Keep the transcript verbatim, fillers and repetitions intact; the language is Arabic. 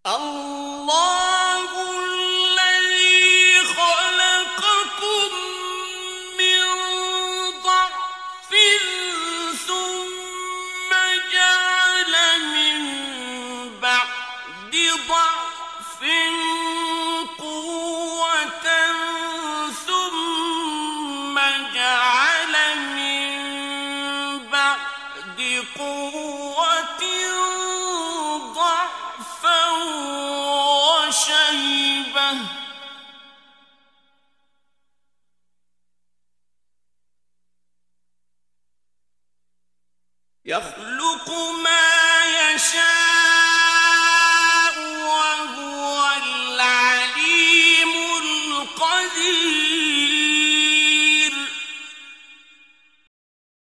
الله الذي خلقكم من ضعف ثم جعل من بعد ضعف قوة ثم جعل من بعد قوة ضعفا وشيبة يخلق ما يشاء